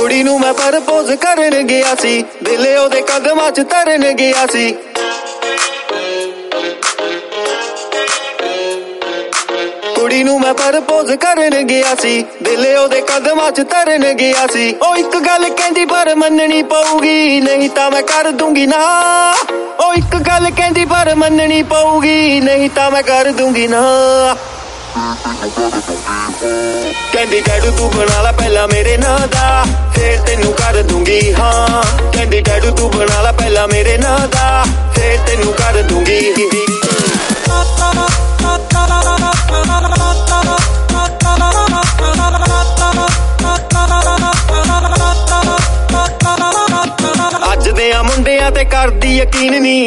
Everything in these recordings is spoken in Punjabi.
ਕੁੜੀ ਨੂੰ ਮੈਂ ਪ੍ਰਪੋਜ਼ ਕਰਨ ਗਿਆ ਸੀ, ਦਿਲ ਉਹਦੇ ਕਦਮਾਂ 'ਚ ਧਰਨ ਗਿਆ ਸੀ। ਕੁੜੀ ਨੂੰ ਮੈਂ ਪ੍ਰਪੋਜ਼ ਕਰਨ ਗਿਆ ਸੀ, ਦਿਲ ਉਹਦੇ ਕਦਮਾਂ 'ਚ ਧਰਨ ਗਿਆ ਸੀ। ਉਹ ਇੱਕ ਗੱਲ ਕਹਿੰਦੀ ਪਰ ਮੰਨਣੀ ਪਊਗੀ, ਨਹੀਂ ਤਾਂ ਮੈਂ ਕਰ ਦੂੰਗੀ ਨਾ। ਉਹ ਇੱਕ ਗੱਲ ਕਹਿੰਦੀ ਪਰ ਮੰਨਣੀ ਪਊਗੀ, ਨਹੀਂ ਤਾਂ ਮੈਂ ਕਰ ਦੂੰਗੀ ਨਾ। ਕਹਿੰਦੀ ਟੈਟੂ ਤੂੰ ਬਣਾ ਲੈ ਪਹਿਲਾਂ ਮੇਰੇ ਨਾਂ ਦਾ, ਫੇਰ ਤੈਨੂੰ ਕਰ ਦੂੰਗੀ ਹਾਂ। ਕਹਿੰਦੀ ਟੈਟੂ ਤੂੰ ਬਣਾ ਲੈ ਪਹਿਲਾਂ ਮੇਰੇ ਨਾਂ ਦਾ, ਫੇਰ ਤੈਨੂੰ ਕਰ ਦੂੰਗੀ। ਅੱਜ ਦੇ ਆ ਮੁੰਡਿਆਂ ਤੇ ਕਰਦੀ ਯਕੀਨ ਨੀ,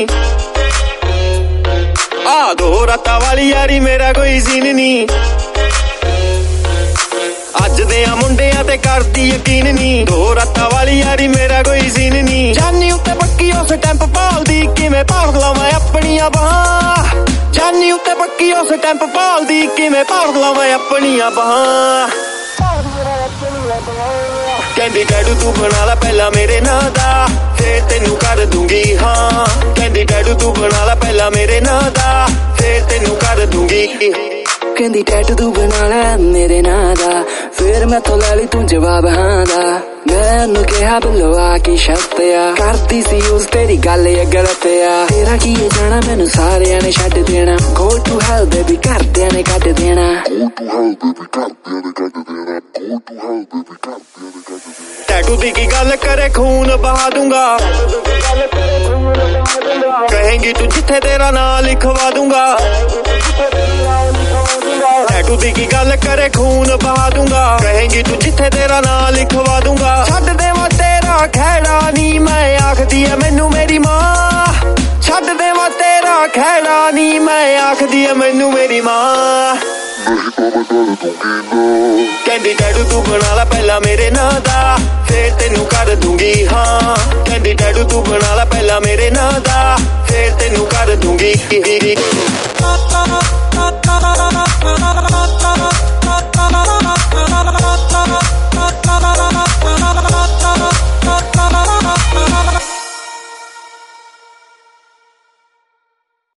ਆ ਦੋ ਰਾਤਾਂ ਵਾਲੀ ਯਾਰੀ ਮੇਰਾ ਕੋਈ ਸੀਨ ਨੀ। ਅੱਜ ਦੇ ਆ ਮੁੰਡਿਆਂ ਤੇ ਕਰਦੀ ਯਕੀਨ ਨੀ, ਦੋ ਰਾਤਾਂ ਵਾਲੀ ਯਾਰੀ ਮੇਰਾ ਕੋਈ ਸੀਨ ਨੀ। ਜਾਨੀ ਉੱਤੇ ਪੱਕੀ ਉਸ ਟੈਂਪ ਭਾਲਦੀ, ਕਿਵੇਂ ਭਾਲ ਲਵਾਂ ਆਪਣੀਆਂ ਬਾਹਾਂ। ਜਾਨੀ ਉੱਤੇ ਪੱਕੀ ਉਸ ਟੈਂਪ ਭਾਲਦੀ, ਕਿਵੇਂ ਭਾਲ ਲਵਾਂ ਆਪਣੀਆਂ ਬਾਹਾਂ। ਕਹਿੰਦੀ ਟੈਟੂ ਤੂੰ ਬਣਾ ਲੈ ਪਹਿਲਾਂ ਮੇਰੇ ਨਾਂ ਦਾ, ਫੇਰ ਤੈਨੂੰ ਕਰ ਦੂੰਗੀ ਹਾਂ। ਕਹਿੰਦੀ ਟੈਟੂ ਤੂੰ ਬਣਾ ਲੈ ਪਹਿਲਾਂ ਮੇਰੇ ਨਾਂ ਦਾ, ਫੇਰ ਤੈਨੂੰ ਕਰ ਦੂੰਗੀ। ਕਹਿੰਦੀ ਟੈਟੂ ਤੂੰ ਬਣਾ ਲੈ ਮੇਰੇ ਨਾਂ ਦਾ, ਫੇਰ ਮੈਥੋਂ ਲੈ ਲਈ ਤੂੰ ਜਵਾਬ ਹਾਂ ਦਾ। ਮੈਂ ਉਹਨੂੰ ਕਿਹਾ ਬਿੱਲੋ ਆ ਕੀ ਸ਼ਰਤ ਆ, ਕਰਦੀ ਸੀ ਉਸ ਤੇਰੀ ਗੱਲ ਇਹ ਗਲਤ ਆ। ਤੇਰਾ ਕੀ ਜਾਣਾ ਮੈਨੂੰ ਸਾਰਿਆਂ ਨੇ ਛੱਡ ਦੇਣਾ, go to hell baby ਘਰਦਿਆਂ ਨੇ ਕੱਢ ਦੇਣਾ। ਟੈਟੂ ਦੀ ਕੀ ਗੱਲ ਕਰੇ ਖੂਨ ਬਹਾ ਦੂੰਗਾ, ਕਹੇਂਗੀ ਤੂੰ ਜਿੱਥੇ ਤੇਰਾ ਨਾਂ ਲਿਖਵਾ ਦੂੰਗਾ। ਟੈਟੂ ਦੀ ਕੀ ਗੱਲ ਕਰੇ ਖੂਨ ਬਹਾ ਦੂੰਗਾ, ਕਹੇਂਗੀ ਤੂੰ ਜਿੱਥੇ ਤੇਰਾ ਨਾਂ ਲਿਖਵਾ ਦੂੰਗਾ। ਛੱਡ ਦੇਵਾਂ ਤੇਰਾ ਖਹਿੜਾ ਨੀ ਮੈਂ ਆਖਦੀ ਐ ਮੈਨੂੰ ਮੇਰੀ ਮਾਂ। ਛੱਡ ਦੇਵਾਂ ਤੇਰਾ ਖਹਿੜਾ ਨੀ ਮੈਂ ਆਖਦੀ ਐ ਮੈਨੂੰ ਮੇਰੀ ਮਾਂ। ਕਹਿੰਦੀ ਟੈਟੂ ਤੂੰ ਬਣਾ ਲੈ ਪਹਿਲਾਂ ਮੇਰੇ ਨਾਂ ਦਾ, ਫੇਰ ਤੈਨੂੰ ਕਰ ਦੂੰਗੀ ਹਾਂ। ਕਹਿੰਦੀ ਟੈਟੂ ਤੂੰ ਬਣਾ ਲੈ ਪਹਿਲਾਂ ਮੇਰੇ ਨਾਂ ਦਾ, ਫੇਰ ਤੈਨੂੰ ਕਰ ਦੂੰਗੀ।